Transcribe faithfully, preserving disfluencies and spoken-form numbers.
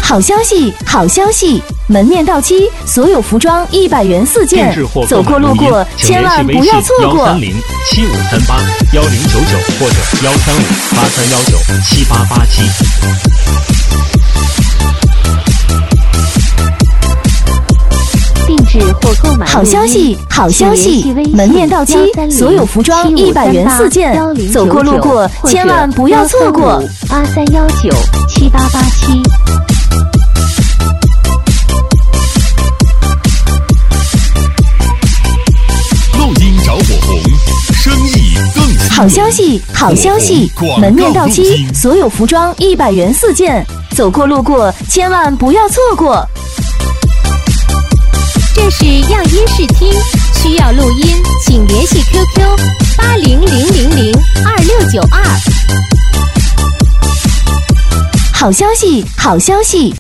好消息，好消息！门面到期，所有服装一百元四件，走过路过千万不要错过。 幺三零七五三八幺零九九或者幺三五八三幺九七八八七。 定制或购买好消息，好消息！门面到期，所有服装一百元四件，走过路过千万不要错过。 八三幺九七八八七。 录音找火红，生意更好消息，好消息！门面到期，所有服装一百元四件，走过路过千万不要错过。 这是样音视听，需要录音，请联系 Q Q 八零零零零二六九二。 好消息，好消息！